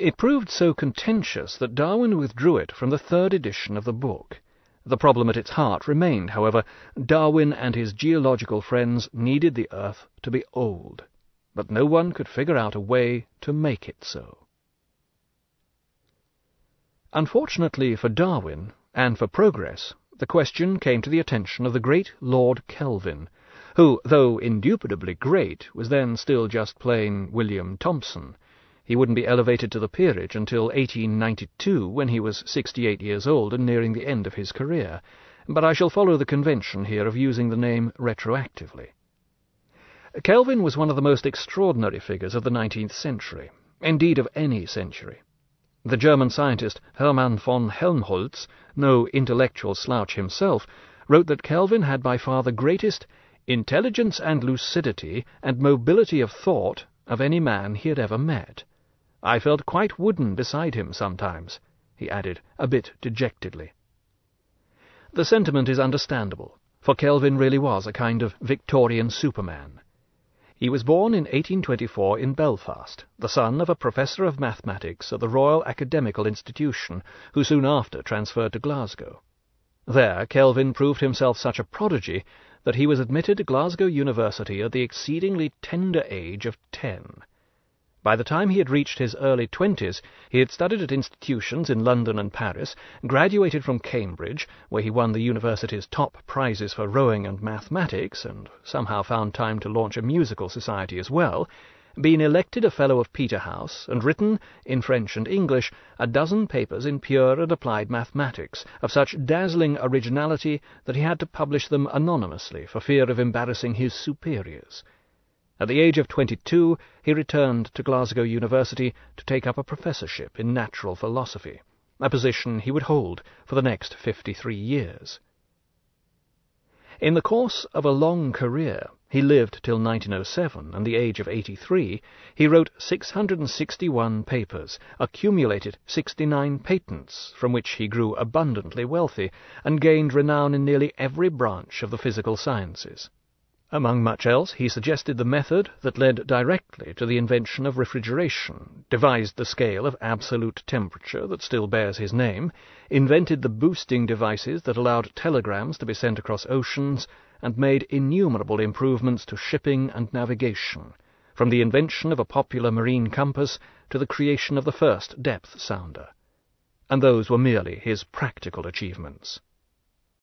It proved so contentious that Darwin withdrew it from the third edition of the book. The problem at its heart remained, however. Darwin and his geological friends needed the Earth to be old, but no one could figure out a way to make it so. Unfortunately for Darwin, and for progress, the question came to the attention of the great Lord Kelvin, who, though indubitably great, was then still just plain William Thomson. He wouldn't be elevated to the peerage until 1892, when he was 68 years old and nearing the end of his career, but I shall follow the convention here of using the name retroactively. Kelvin was one of the most extraordinary figures of the 19th century, indeed of any century. The German scientist Hermann von Helmholtz, no intellectual slouch himself, wrote that Kelvin had by far the greatest intelligence and lucidity and mobility of thought of any man he had ever met. I felt quite wooden beside him sometimes, he added, a bit dejectedly. The sentiment is understandable, for Kelvin really was a kind of Victorian Superman. He was born in 1824 in Belfast, the son of a professor of mathematics at the Royal Academical Institution, who soon after transferred to Glasgow. There Kelvin proved himself such a prodigy that he was admitted to Glasgow University at the exceedingly tender age of 10. By the time he had reached his early 20s, he had studied at institutions in London and Paris, graduated from Cambridge, where he won the university's top prizes for rowing and mathematics, and somehow found time to launch a musical society as well, been elected a Fellow of Peterhouse, and written, in French and English, a dozen papers in pure and applied mathematics, of such dazzling originality that he had to publish them anonymously for fear of embarrassing his superiors. At the age of 22, he returned to Glasgow University to take up a professorship in natural philosophy, a position he would hold for the next 53 years. In the course of a long career, he lived till 1907, and the age of 83, he wrote 661 papers, accumulated 69 patents, from which he grew abundantly wealthy, and gained renown in nearly every branch of the physical sciences. Among much else, he suggested the method that led directly to the invention of refrigeration, devised the scale of absolute temperature that still bears his name, invented the boosting devices that allowed telegrams to be sent across oceans, and made innumerable improvements to shipping and navigation, from the invention of a popular marine compass to the creation of the first depth sounder. And those were merely his practical achievements.